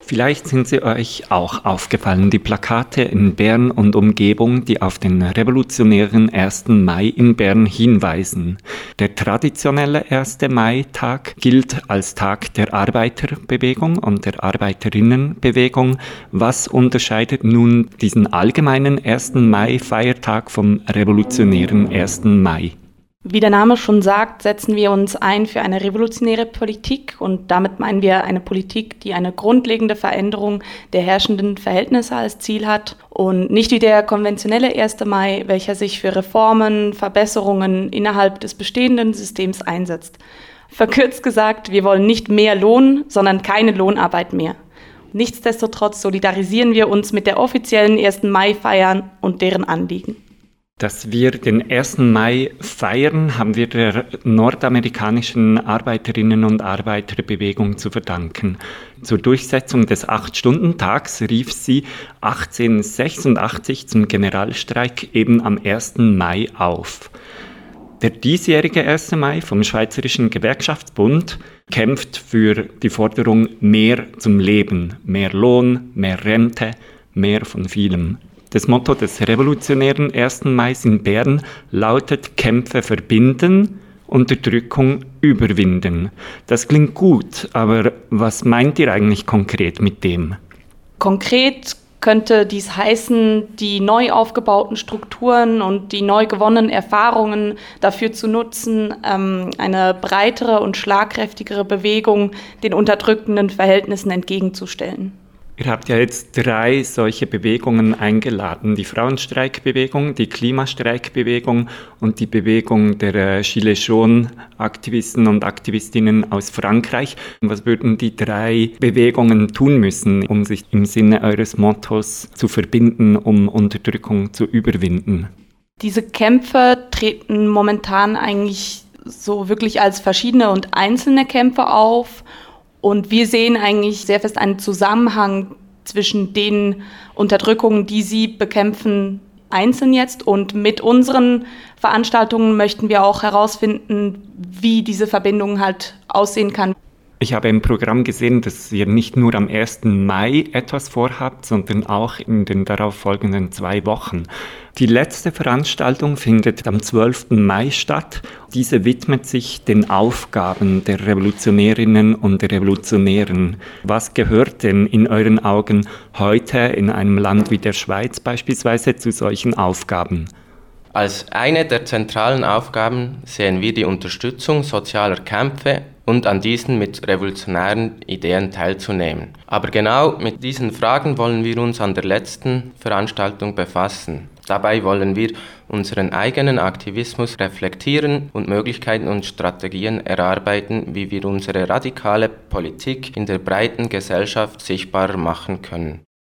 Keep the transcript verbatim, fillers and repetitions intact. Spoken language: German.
Vielleicht sind sie euch auch aufgefallen, die Plakate in Bern und Umgebung, die auf den revolutionären ersten Mai in Bern hinweisen. Der traditionelle erste Mai-Tag gilt als Tag der Arbeiterbewegung und der Arbeiterinnenbewegung. Was unterscheidet nun diesen allgemeinen ersten Mai-Feiertag vom revolutionären ersten Mai? Wie der Name schon sagt, setzen wir uns ein für eine revolutionäre Politik und damit meinen wir eine Politik, die eine grundlegende Veränderung der herrschenden Verhältnisse als Ziel hat und nicht wie der konventionelle erste Mai, welcher sich für Reformen, Verbesserungen innerhalb des bestehenden Systems einsetzt. Verkürzt gesagt, wir wollen nicht mehr Lohn, sondern keine Lohnarbeit mehr. Nichtsdestotrotz solidarisieren wir uns mit der offiziellen ersten Mai-Feiern und deren Anliegen. Dass wir den ersten Mai feiern, haben wir der nordamerikanischen Arbeiterinnen- und Arbeiterbewegung zu verdanken. Zur Durchsetzung des Acht-Stunden-Tags rief sie achtzehnhundertsechsundachtzig zum Generalstreik eben am ersten Mai auf. Der diesjährige erste Mai vom Schweizerischen Gewerkschaftsbund kämpft für die Forderung mehr zum Leben, mehr Lohn, mehr Rente, mehr von vielem. Das Motto des revolutionären ersten Mai in Bern lautet Kämpfe verbinden, Unterdrückung überwinden. Das klingt gut, aber was meint ihr eigentlich konkret mit dem? Konkret könnte dies heißen, die neu aufgebauten Strukturen und die neu gewonnenen Erfahrungen dafür zu nutzen, eine breitere und schlagkräftigere Bewegung den unterdrückenden Verhältnissen entgegenzustellen. Ihr habt ja jetzt drei solche Bewegungen eingeladen, die Frauenstreikbewegung, die Klimastreikbewegung und die Bewegung der Gilets Jaunes-Aktivisten und Aktivistinnen aus Frankreich. Was würden die drei Bewegungen tun müssen, um sich im Sinne eures Mottos zu verbinden, um Unterdrückung zu überwinden? Diese Kämpfe treten momentan eigentlich so wirklich als verschiedene und einzelne Kämpfe auf. Und wir sehen eigentlich sehr fest einen Zusammenhang zwischen den Unterdrückungen, die sie bekämpfen, einzeln jetzt. Und mit unseren Veranstaltungen möchten wir auch herausfinden, wie diese Verbindung halt aussehen kann. Ich habe im Programm gesehen, dass ihr nicht nur am ersten Mai etwas vorhabt, sondern auch in den darauffolgenden zwei Wochen. Die letzte Veranstaltung findet am zwölften Mai statt. Diese widmet sich den Aufgaben der Revolutionärinnen und der Revolutionären. Was gehört denn in euren Augen heute in einem Land wie der Schweiz beispielsweise zu solchen Aufgaben? Als eine der zentralen Aufgaben sehen wir die Unterstützung sozialer Kämpfe und an diesen mit revolutionären Ideen teilzunehmen. Aber genau mit diesen Fragen wollen wir uns an der letzten Veranstaltung befassen. Dabei wollen wir unseren eigenen Aktivismus reflektieren und Möglichkeiten und Strategien erarbeiten, wie wir unsere radikale Politik in der breiten Gesellschaft sichtbarer machen können.